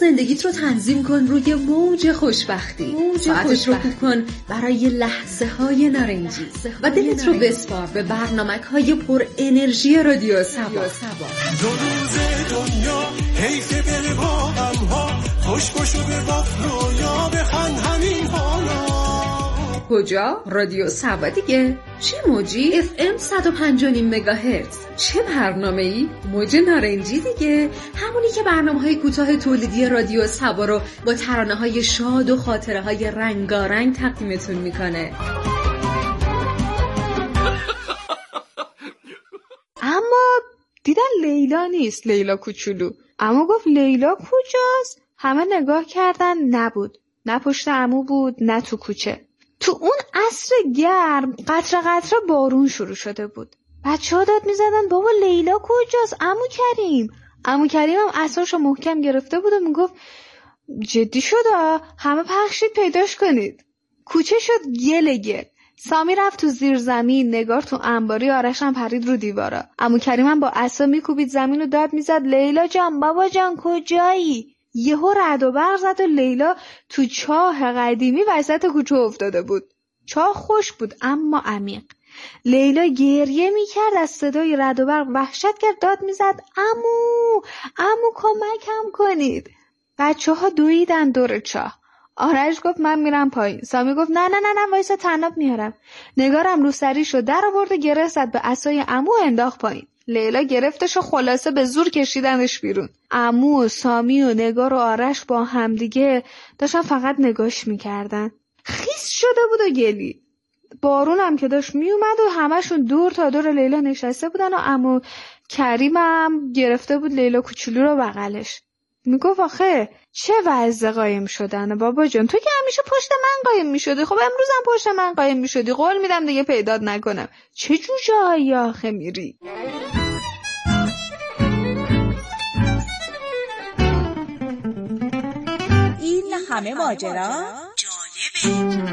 زندگیت رو تنظیم کن روی موج خوشبختی. ساعتت رو خوب کن برای لحظه های نارنجی و دلت رو بسپار به برنامه‌های پر انرژی رادیو سبا. دو روز دنیا حیف بره با غم‌ها، خوش و بباف رویا بخند همین حالا. کجا؟ رادیو سبا دیگه. چه موجی؟ FM 105.9 مگاهرتز. چه برنامه‌ای؟ موج نارنجی دیگه. همونی که برنامه‌های کوتاه تولیدی رادیو سبا رو با ترانه‌های شاد و خاطره‌های رنگارنگ تقدیمتون میکنه. اما دیدن لیلا نیست، لیلا کوچولو. اما گفت لیلا کجاست؟ همه نگاه کردن، نبود. نه پشت عمو بود، نه تو کوچه. تو اون عصر گرم قطره قطره بارون شروع شده بود. بچه‌ها داد می‌زدن بابا لیلا کجاست؟ عمو کریم هم عصاشو محکم گرفته بود و میگفت جدی شده، همه پخشید پیداش کنید. کوچه شد گل. سامی رفت تو زیر زمین، نگار تو انباری، آرش هم پرید رو دیوارا. عمو کریم هم با عصا میکوبید زمین و داد میزد لیلا جان، بابا جان کجایی؟ یهو رعد و برق زد و لیلا تو چاه قدیمی وسط کوچه افتاده بود. چاه خوش بود اما عمیق. لیلا گریه میکرد، از صدای رعد و برق وحشت کرد، داد میزد عمو کمکم کنید. بچه‌ها دویدن دور چاه. آرش گفت من میرم پایین. سامی گفت نه وایسا تناب میارم. نگارم رو سریشو در آورد و گره زد به عصای عمو انداخت پایین. لیلا گرفتش و خلاصه به زور کشیدنش بیرون. عمو و سامی و نگار و آرش با همدیگه داشتن فقط نگاش میکردن. خیس شده بود و گلی. بارون هم که داشت میومد و همشون دور تا دور لیلا نشسته بودن و عمو کریم هم گرفته بود لیلا کوچولو رو بغلش. میگفت آخه چه وضع قایم شدن بابا جان، تو که همیشه پشت من قایم میشدی، خب امروز هم پشت من قایم میشدی، قول میدم دیگه پیدات نکنم. چه جوجه‌ای آخه میری؟ این همه ماجرا جالبه.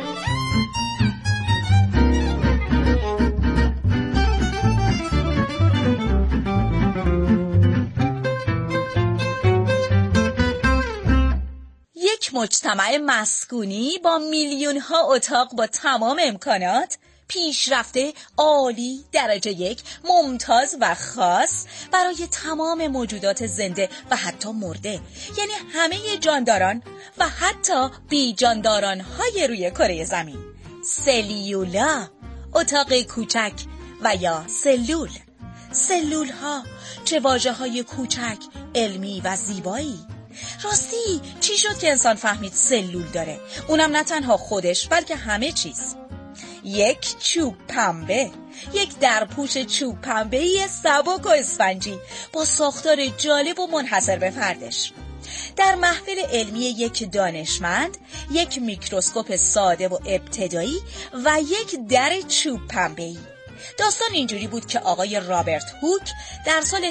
یک مجتمع مسکونی با میلیون ها اتاق با تمام امکانات، پیشرفته، عالی، درجه 1، ممتاز و خاص برای تمام موجودات زنده و حتی مرده، یعنی همه جانداران و حتی بی جانداران های روی کره زمین. سلیولا، اتاق کوچک و یا سلول. سلول ها، چه واژه های کوچک، علمی و زیبایی. راستی چی شد که انسان فهمید سلول داره؟ اونم نه تنها خودش بلکه همه چیز. یک چوب پنبه، یک درپوش چوب پنبه‌ای سبک و اسفنجی با ساختار جالب و منحصر به فردش. در محفل علمی یک دانشمند، یک میکروسکوپ ساده و ابتدایی و یک در چوب پنبه‌ای. داستان اینجوری بود که آقای رابرت هوک در سال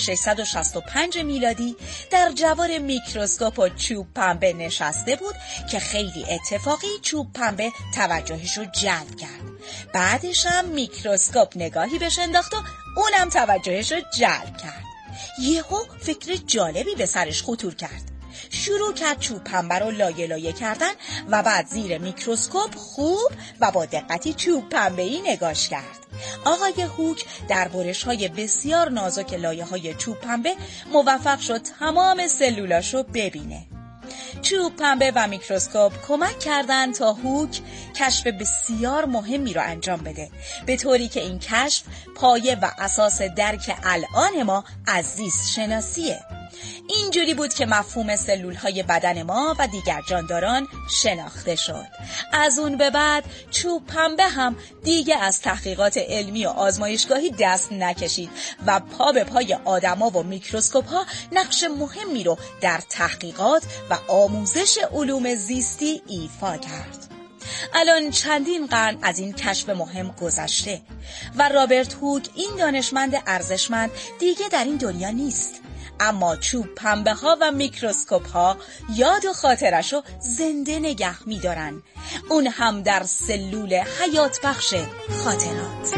1665 میلادی در جوار میکروسکوپ و چوب پنبه نشسته بود که خیلی اتفاقی چوب پنبه توجهش رو جلب کرد. بعدش هم میکروسکوپ نگاهی بهش انداخت و اونم توجهش رو جلب کرد. یهو فکر جالبی به سرش خطور کرد. شروع کرد چوب پنبه رو لایه لایه کردن و بعد زیر میکروسکوپ خوب و با دقتی چوب پنبه‌ای نگاش کرد. آقای هوک در برش‌های بسیار نازک لایه‌های چوب پنبه موفق شد تمام سلولاش رو ببینه. چوب پنبه و میکروسکوپ کمک کردند تا هوک کشف بسیار مهمی رو انجام بده، به طوری که این کشف پایه و اساس درک الان ما از زیست شناسیه. اینجوری بود که مفهوم سلول‌های بدن ما و دیگر جانداران شناخته شد. از اون به بعد چوب پنبه هم دیگه از تحقیقات علمی و آزمایشگاهی دست نکشید و پا به پای آدما و میکروسکوپ‌ها نقش مهمی رو در تحقیقات و آموزش علوم زیستی ایفا کرد. الان چندین قرن از این کشف مهم گذشته و رابرت هوک، این دانشمند ارزشمند، دیگه در این دنیا نیست. اما چوب پنبه ها و میکروسکوپ ها یاد و خاطرشو زنده نگه می دارن، اون هم در سلول حیات بخش خاطرات.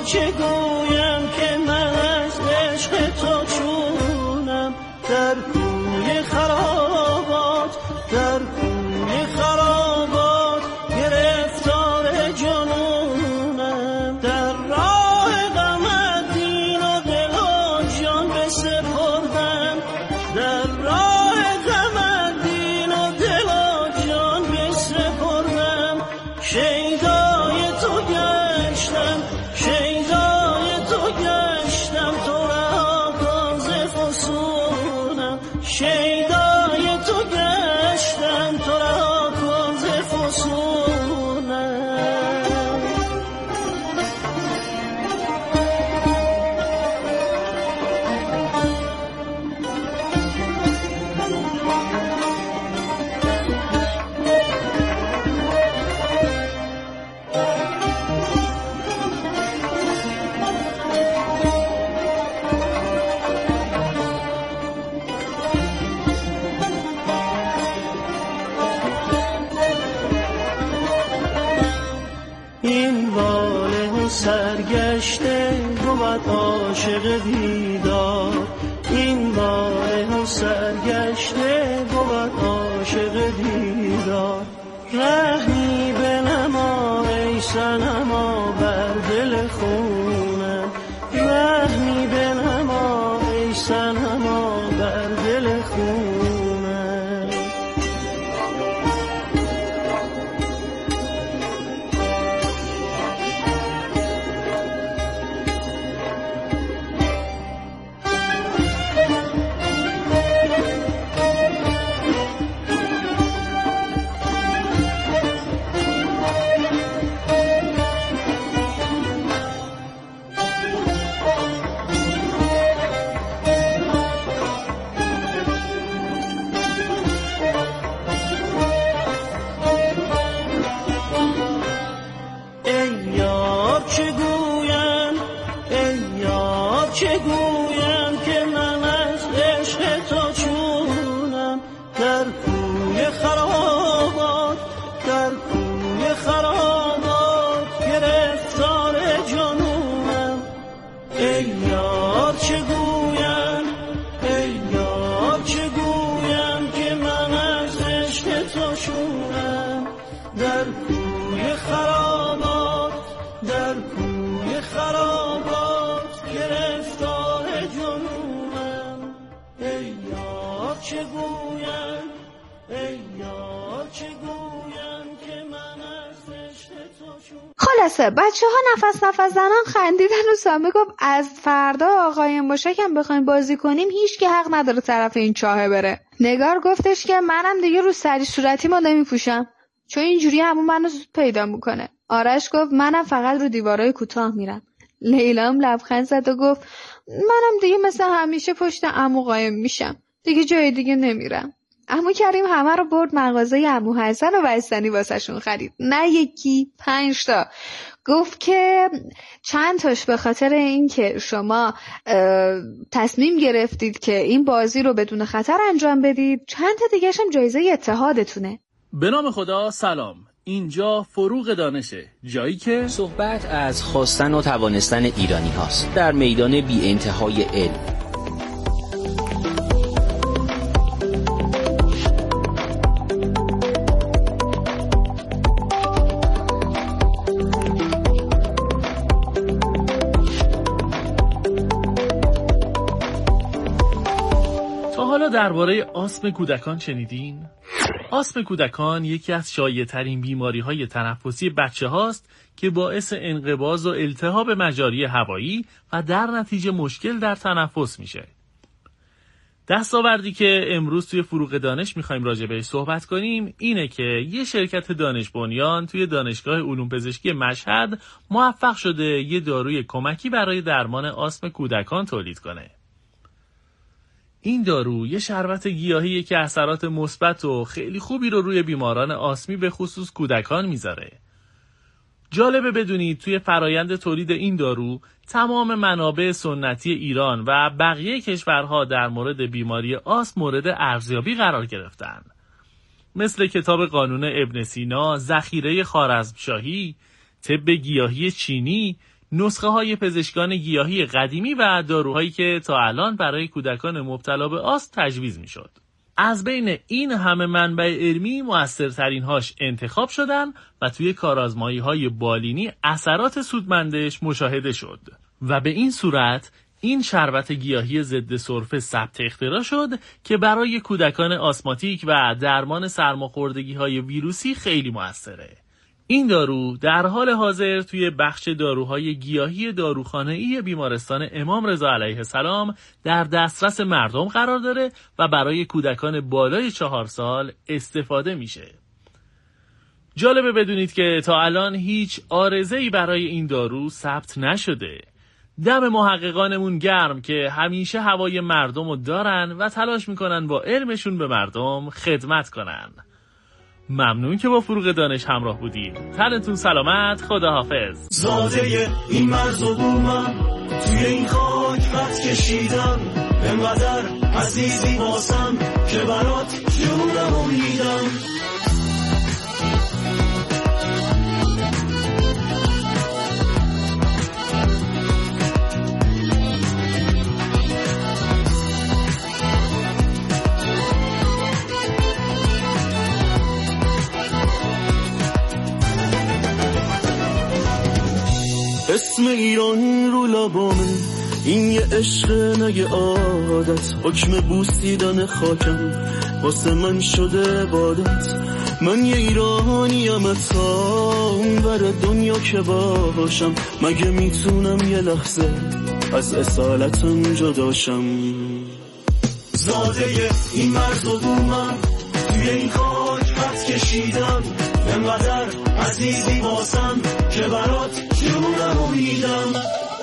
چه گویم که من از عشق تو چونم، در کوی خرابات، در کوی خرابات گرفتار جنونم. در راه غمت دین و دل و جان بسپردم، در راه غمت دین و دل و جان بسپردم. شیدای تو گشتم، شیدای تو گشتم، تو را کاز فسونم. شیدای تو گشتم، تو را کاز فسونم. این واله سرگشته بود عاشق بیدار، این واله سرگشته بود عاشق بیدار. رحمی بنما ای صنما بر دل خونم، رحمی بنما ای صنما بر دل خونم. چه گویم که من از عشق تو چونم، در کوی خرابات، در کوی خرابات گرفتار جنونم. ای یار چه گویم، ای یار چه گویم که من از عشق تو چونم، در کوی خرابات، در کوی خرابات گرفتار جنونم. ای یار چه گویم، ای یار چه گویم که من از عشق تو چونم. خلاصه بچه ها نفس زنان خندیدن و سامی گفت از فردا آقای مشکم بخوایم بازی کنیم هیچ که حق نداره طرف این چاهه بره. نگار گفتش که منم دیگه رو سری صورتی ما نمیپوشم چون اینجوری همون منو زود پیدا میکنه. آرش گفت منم فقط رو دیوارای کوتاه میرم. لیلا هم لبخند زد و گفت منم دیگه مثل همیشه پشت عمو قایم میشم، دیگه جای دیگه نمیرم. عمو کریم همه رو برد مغازه عمو حسن و بستنی واسهشون خرید، نه یکی 5 تا. گفت که چند تاش به خاطر این که شما تصمیم گرفتید که این بازی رو بدون خطر انجام بدید، چند تا دیگه‌ش هم جایزه اتحادتونه. به نام خدا. سلام، اینجا فروغ دانشه، جایی که صحبت از خواستن و توانستن ایرانی هاست در میدان بی انتهای علم. تا حالا درباره آسم کودکان شنیدین؟ آسم کودکان یکی از شایع‌ترین بیماری‌های تنفسی بچه هاست که باعث انقباض و التهاب مجاری هوایی و در نتیجه مشکل در تنفس میشه. دستاوردی که امروز توی فروغ دانش میخوایم راجع بهش صحبت کنیم اینه که یه شرکت دانش بنیان توی دانشگاه علوم پزشکی مشهد موفق شده یه داروی کمکی برای درمان آسم کودکان تولید کنه. این دارو یه شربت گیاهیه که اثرات مثبت و خیلی خوبی رو روی بیماران آسمی به خصوص کودکان میذاره. جالبه بدونید توی فرایند تولید این دارو تمام منابع سنتی ایران و بقیه کشورها در مورد بیماری آسم مورد ارزیابی قرار گرفتن. مثل کتاب قانون ابن سینا، ذخیره خوارزمشاهی، طب گیاهی چینی، نسخه های پزشکان گیاهی قدیمی و داروهایی که تا الان برای کودکان مبتلا به آسم تجویز می شد. از بین این همه منبع علمی مؤثرترین هاش انتخاب شدن و توی کارآزمایی های بالینی اثرات سودمندش مشاهده شد و به این صورت این شربت گیاهی ضد سرفه ثبت اختراع شد که برای کودکان آسماتیک و درمان سرماخوردگی های ویروسی خیلی مؤثره. این دارو در حال حاضر توی بخش داروهای گیاهی داروخانه‌ای بیمارستان امام رضا علیه السلام در دسترس مردم قرار داره و برای کودکان بالای 4 سال استفاده میشه. جالبه بدونید که تا الان هیچ عارضه‌ای برای این دارو ثبت نشده. دم محققانمون گرم که همیشه هوای مردم رو دارن و تلاش میکنن با علمشون به مردم خدمت کنن. ممنون که با فروغ دانش همراه بودید. تنتون سلامت. خداحافظ. زاده این مرز و بومم، توی این خاک خط کشیدم، انقدر عزیزی باسم که برات جونم و میدم. اسم ایران رو لبامه، این یه عشق نه یه عادت، حکم بوسیدن خاکم واسه من شده عبادت. من یه ایرانیم اتا اونور دنیا که باشم، مگه میتونم یه لحظه از اصالتم جداشم. زاده این مرز و بومم، توی این خاک خط کشیدم، انقدر عزیزی باسم که برات جونم و میدم.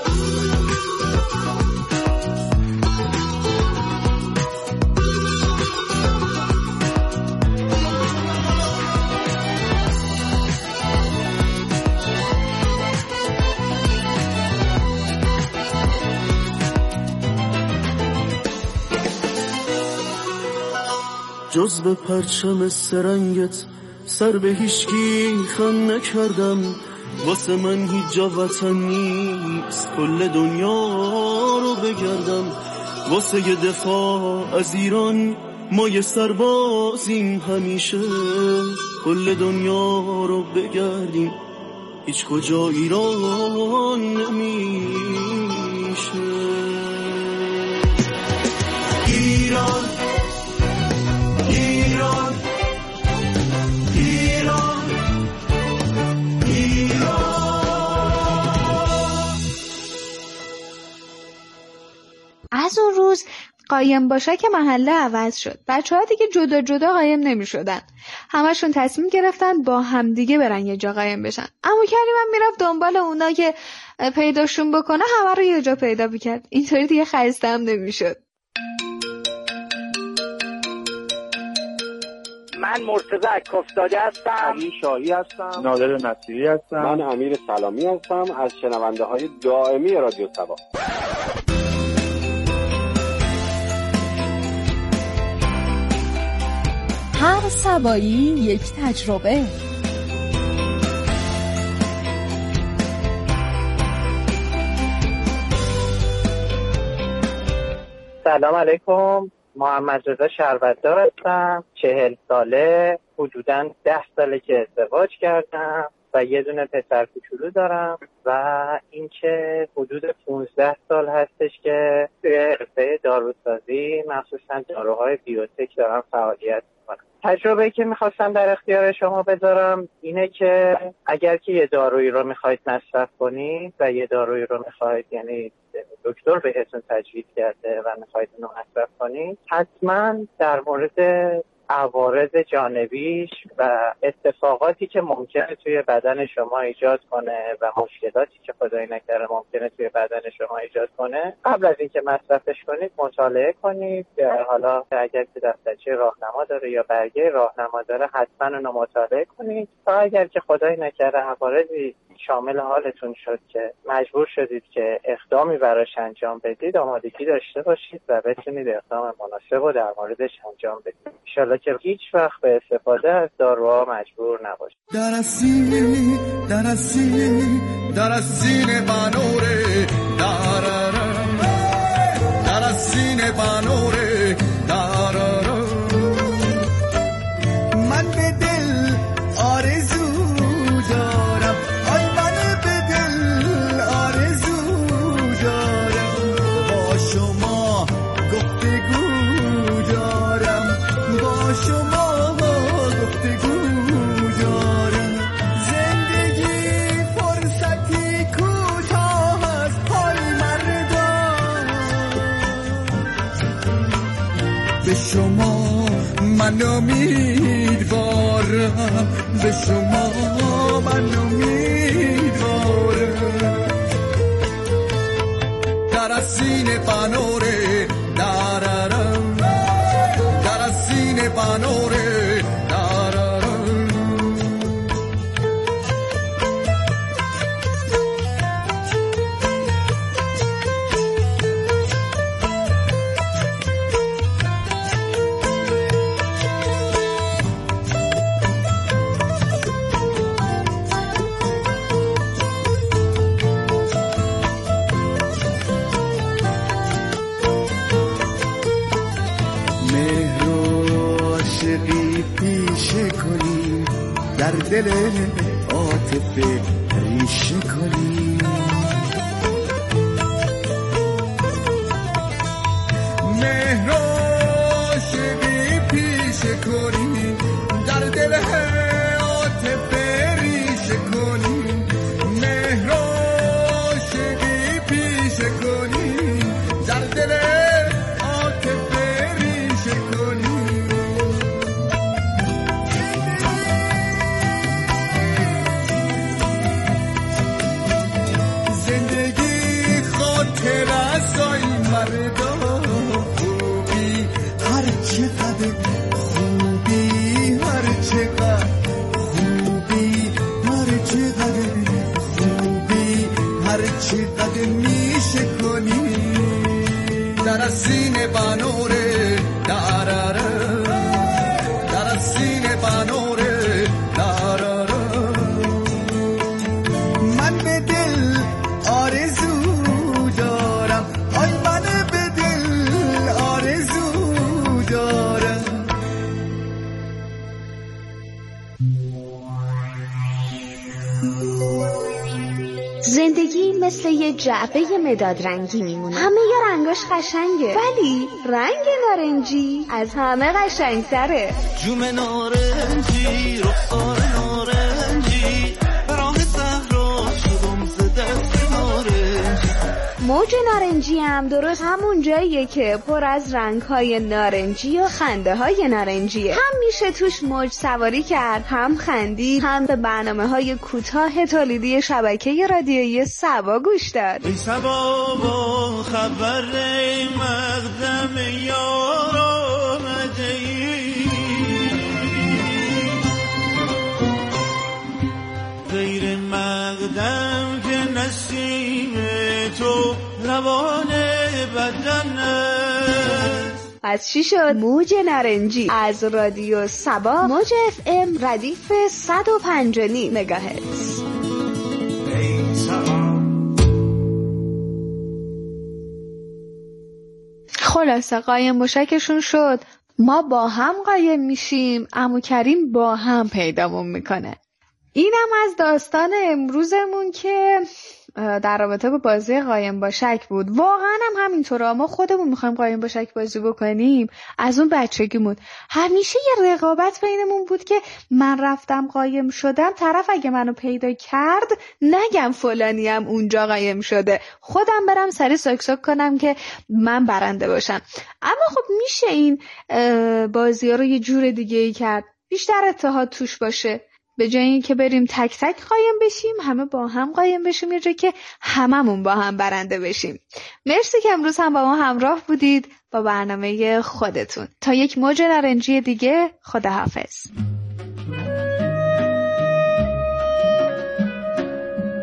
جز به پرچم سرنگت سر به هیچکی خم نکردم، واسه من هیچ جا وطن نیست، کل دنیا رو بگردم. واسه یه دفاع از ایران ما یه سربازیم همیشه، کل دنیا رو بگردیم هیچ کجا ایران نمیشه. ایران ایران ایران ایران. از اون روز قایم باشه که محله عوض شد. بچه‌ها دیگه جدا جدا قایم نمی‌شدن. همشون تصمیم گرفتن با همدیگه برن یه جا قایم بشن. عمو کریمم میرفت دنبال اونا که پیداشون بکنه، همه رو یه جا پیدا می‌کرد. اینطوری دیگه خسته هم نمی‌شد. من مرتضی کفتاده هستم. علی شاهی هستم. نادر نصیری هستم. من امیر سلامی هستم از شنونده های دائمی رادیو سبا. هر سبایی یک تجربه. سلام علیکم. محمد رضا شربتدار هستم. 40 ساله، حدوداً 10 ساله که ازدواج کردم و یه دونه پسر کوچولو دارم و اینکه حدود 15 سال هستش که توی حرفه داروسازی، مخصوصاً داروهای بیوتک دارم فعالیت میکنم. تجربه‌ای که میخواستم در اختیار شما بذارم اینه که اگر که یه دارویی رو میخواید مصرف کنید و یه دارویی رو میخواید، یعنی دکتر بهتون تجویز کرده و میخواید اونو مصرف کنید، حتما در مورد عوارض جانبیش و اتفاقاتی که ممکنه توی بدن شما ایجاد کنه و مشکلاتی که خدای نکرده ممکنه توی بدن شما ایجاد کنه، قبل از اینکه مصرفش کنید مطالعه کنید. حالا اگر که دفترچه راهنما داره یا برگه راهنما داره، حتما اونو مطالعه کنید تا اگر که خدای نکرده عوارضی شامل حالتون شد که مجبور شدید که اقدامی براش انجام بدید، آمادگی داشته باشید و بتونید اقدام مناسب رو در موردش انجام بدید. انشالله که هیچ وقت به استفاده از داروها مجبور نباشید. در سینه بانوره در سینه بانوره من به دل آرزو دارم، آی من به دل آرزو دارم، با شما گفتگو دارم، با شما گفتگو دارم. زندگی فرصتی کوتاه است پای مردم، به شما من امیدوارم، به شما من امیدوارم. در سینه بانوره دارم، در سینه بانوره دارم. در دل عاطفه ریشه کنی، مهر و عاشقی پیشه کنی، در دل عاطفه ریشه کنی، مهر و عاشقی پیشه کنی، در دل عاطفه ریشه کنی. رسای مردم خوبی هر چقدر خوبی، هر چقدر خوبی، هر چقدر خوبی، هر چقدر میشه کنی. در سینه بانوره دارم، در سینه بانوره دارم. من به دل آرزو دارم، آی من به دل آرزو دارم. زندگی مثل یه جعبه مداد رنگی میمونه، همه یا رنگاش قشنگه ولی رنگ نارنجی از همه قشنگتره. جوم نارنجی، رخسار نارنجی، راه صحرا شدم ز دست نارنجی. موج نارنجی هم درست همون جاییه که پر از رنگ‌های نارنجی و خنده‌های نارنجیه. هم میشه توش موج سواری کرد، هم خندید، هم به برنامه‌های کوتاه تولیدی شبکه رادیویی سبا گوش داد. ای سبا با خبر مقدم یار آمده ای، غیر مقدم که نسیم تو روان بدن است. از چی شد؟ موج نارنجی از رادیو سبا، موج FM ردیف 105.9 مگاهرتز. خلاصه قایم مشکشون شد، ما با هم قایم میشیم، عمو کریم با هم پیدامون میکنه. اینم از داستان امروزمون که در رابطه با بازی قایم با شک بود. واقعا هم همینطوره، ما خودمون میخوایم قایم با شک بازی بکنیم. از اون بچگیمون همیشه یه رقابت بینمون بود که من رفتم قایم شدم، طرف اگه منو پیدا کرد نگم فلانیم اونجا قایم شده، خودم برم سری ساک کنم که من برنده باشم. اما خب میشه این بازی ها رو یه جور دیگه ای کرد، بیشتر اتحاد توش باشه. به جای اینکه بریم تک تک قایم بشیم، همه با هم قایم بشیم، یه جایی که هممون با هم برنده بشیم. مرسی که امروز هم با ما همراه بودید با برنامه خودتون. تا یک موج نارنجی دیگه، خداحافظ.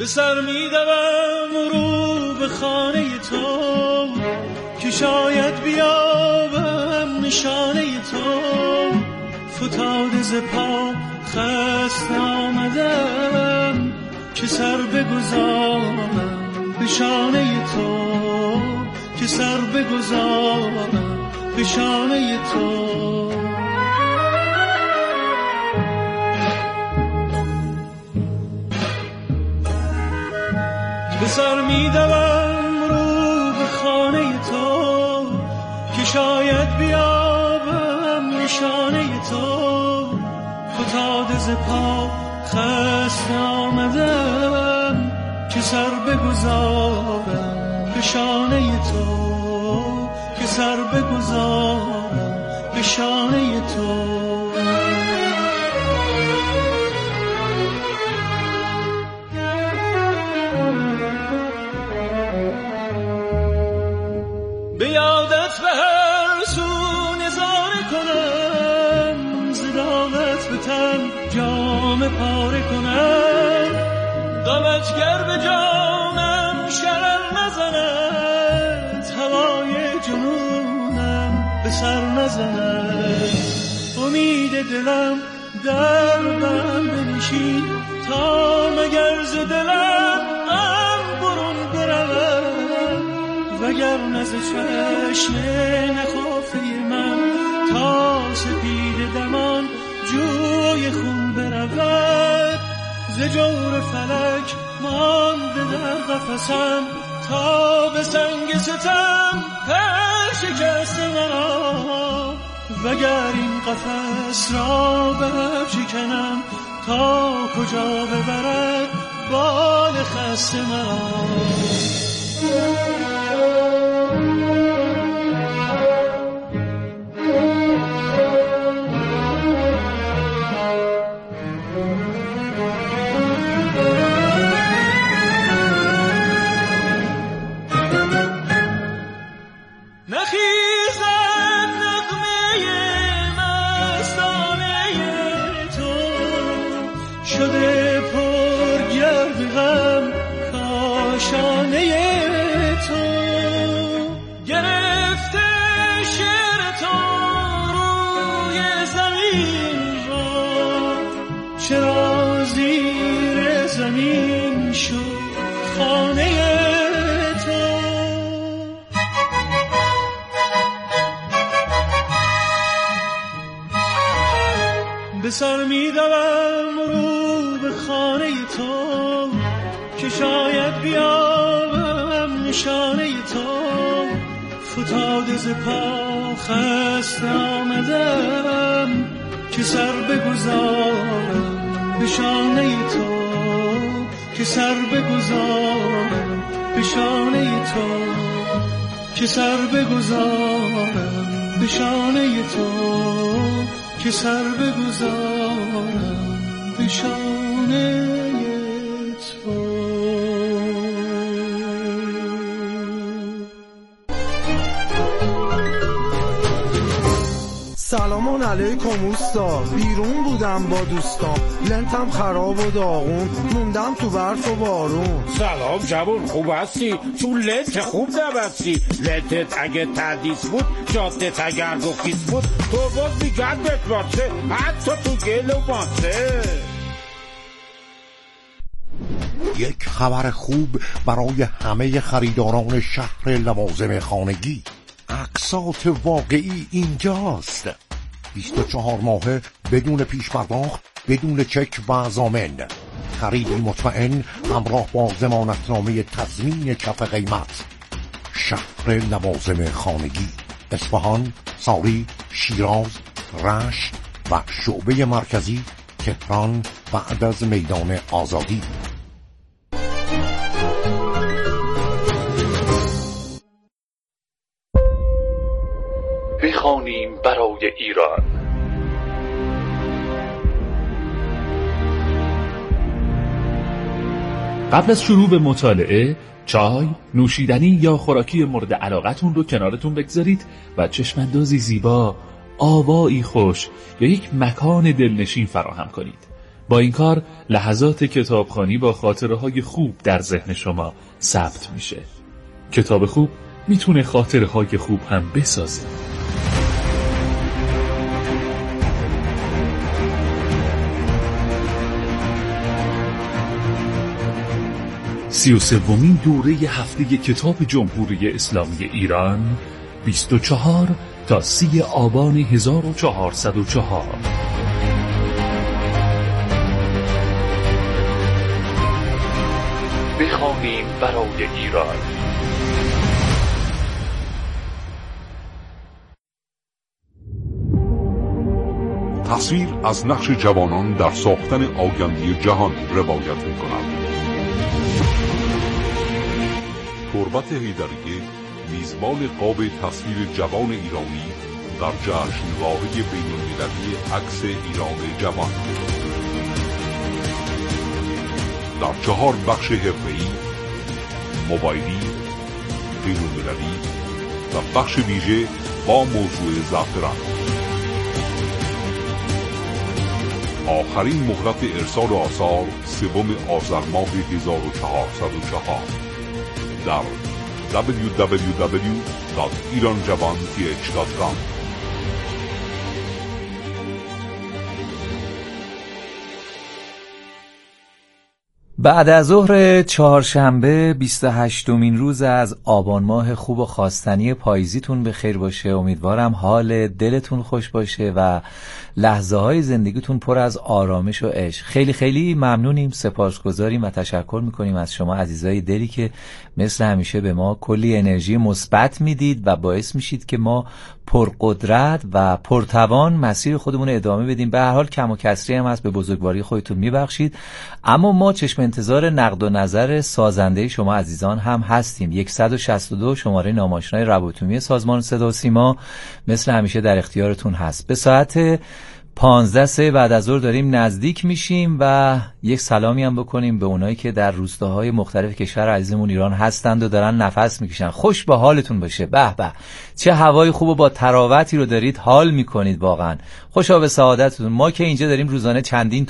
به سر می‌دوم رو به خانه تو که شاید بیابم نشانه تو. فتاده ز پا خسته آمدم که سر بگذارم به شانه تو، که سر بگذارم به شانه تو. به سر می‌دوم رو به خانه تو که شاید بیابم نشانه تو. فتاده ز پا خسته آمدم که سر بگذارم به شانه تو، که سر بگذارم به شانه تو. به یادت به هر سو نظاره کنم، زدامت به تن جام پاره کنم. غمت گر به جانم شرر نزند، هوای جنونم به سر نزند. امید دلم در من بنشین تا مگر ز دلم برون برود، وگر نز چشم نخافته من تا سپید دمان جوی خون برود. ز جور فلک مانده در قفسم تا به سنگ ستم پر شکسته مرا. وگر این قفس را بر شکنم تا کجا ببرد بال خسته مرا. به سر می‌دوم رو به خانه تو که شاید بیابم نشانه تو. فتاده ز پا خسته آمدم که سر بگذارم به شانه تو، که سر بگذارم به شانه تو، که سر بگذارم به شانه تو، که سر بگذارم به شانه تو. سلام علیکم اوستا، بیرون بودم با دوستان، لنتم خراب و داغون، موندم تو برف و بارون. سلام جوون، خوب هستی؟ تو لنت خوب نبستی. لنتت اگه تدیس بود، جادت اگر گفیس بود، تو باز میگن بتباته حتی تو گل و باته. یک خبر خوب برای همه خریداران شهر لوازم خانگی. اقساط واقعی اینجاست. 24 ماهه بدون پیش پرداخت، بدون چک و ضامن. خریدی مطمئن همراه با ضمانتنامه تضمین کف قیمت. شهر لوازم خانگی، اصفهان، ساری، شیراز، رشت و شعبه مرکزی تهران بعد از میدان آزادی. بخوانیم برای ایران. قبل از شروع به مطالعه، چای، نوشیدنی یا خوراکی مورد علاقتون رو کنارتون بگذارید و چشماندازی زیبا، آوایی خوش یا یک مکان دلنشین فراهم کنید. با این کار لحظات کتابخوانی با خاطره‌های خوب در ذهن شما ثبت میشه. کتاب خوب میتونه خاطره‌های خوب هم بسازه. 33مین دوره هفته کتاب جمهوری اسلامی ایران 24 تا 30 آبان 1404. بخوانیم برای ایران. تصویر از نقش جوانان در ساختن آینده جهان روایت می‌کند. تربت حیدریه میزبان قاب تصویر جوان ایرانی در جشنواره بین‌المللی عکس ایران جوان. در 4 بخش حرفه‌ای، موبایلی، بین‌المللی و بخش ویژه با موضوع زعفران. آخرین مهلت ارسال آثار 3 آذر ماه 1404 در www.iranjavanth.com. بعد از ظهر چهارشنبه 28مین روز از آبان ماه خوب و خواستنی پاییزیتون به خیر باشه. امیدوارم حال دلتون خوش باشه و لحظه های زندگیتون پر از آرامش و عشق. خیلی خیلی ممنونیم، سپاسگزاریم و تشکر میکنیم از شما عزیزای دلی که مثل همیشه به ما کلی انرژی مثبت میدید و باعث میشید که ما پرقدرت و پرتوان مسیر خودمون ادامه بدیم. به هر حال کم و کسری هم هست، به بزرگواری خودتون میبخشید، اما ما چشم انتظار نقد و نظر سازنده شما عزیزان هم هستیم. 162 شماره ناماشنای روابط سازمان صدا و سیما مثل همیشه در اختیارتون هست. به ساعت 15 بعد از ظهر داریم نزدیک میشیم و یک سلامی هم بکنیم به اونایی که در روستاهای مختلف کشور عزیزمون ایران هستند و دارن نفس میکشن. خوش به حالتون باشه. به به چه هوای خوب و با تراوتی رو دارید حال میکنید، واقعا خوشا به سعادتتون. ما که اینجا داریم روزانه چندین